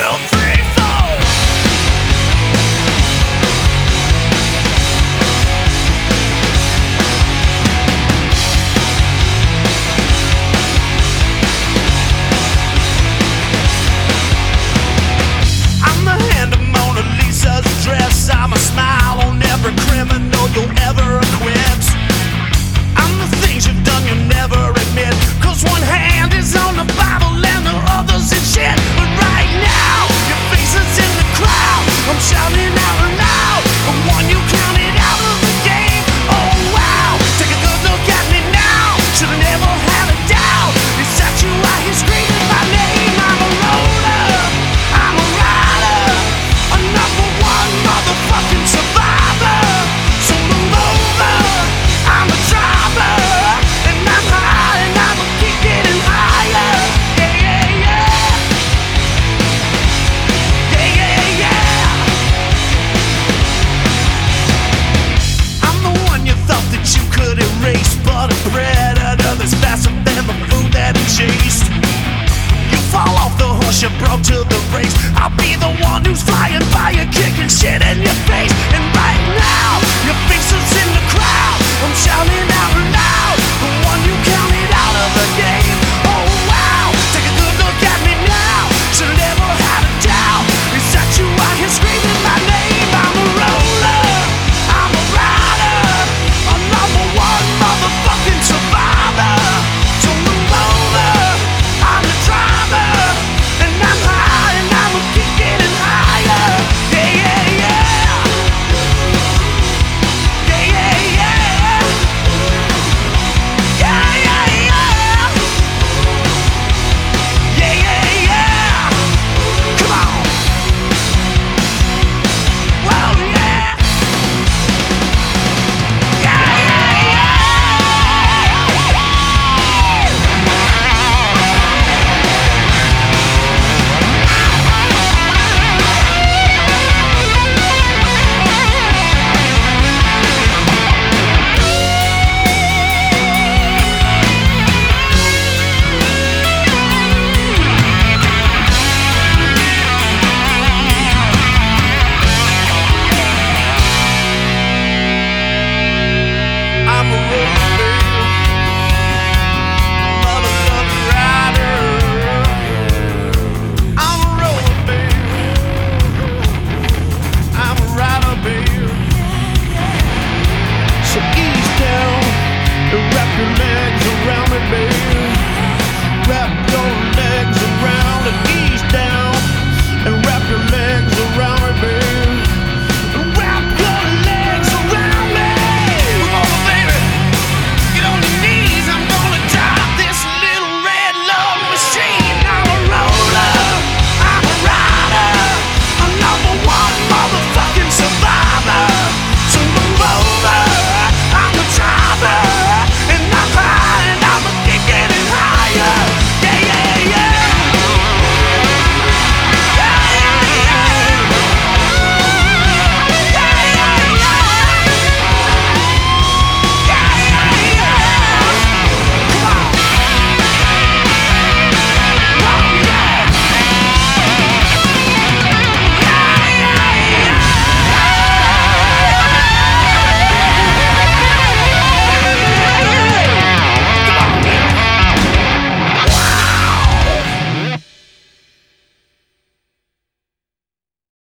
three, four. I'm the hand of Mona Lisa's dress. I'm a smile on every criminal you'll ever acquit. I'm the things you've done you'll never admit. 'Cause one hand is on the Bible and the other's in shit. But right now, your face is in the crowd. I'm shouting out loud. The one you counted out of the game. Oh wow, take a good look at me now. Should've never had a doubt. It's that you out here screaming my name. I'm a roller, I'm a rider, a number one motherfucking survivor. So move over, I'm a driver, and I'm high and I'ma keep getting higher. Yeah, yeah, yeah. Yeah, yeah, yeah. I'm the one you thought that you could erase, but a predator that's faster than the food that it chased. You fall off the horse you broke to the race. I'll be the one who's flying by you, kicking shit in your face.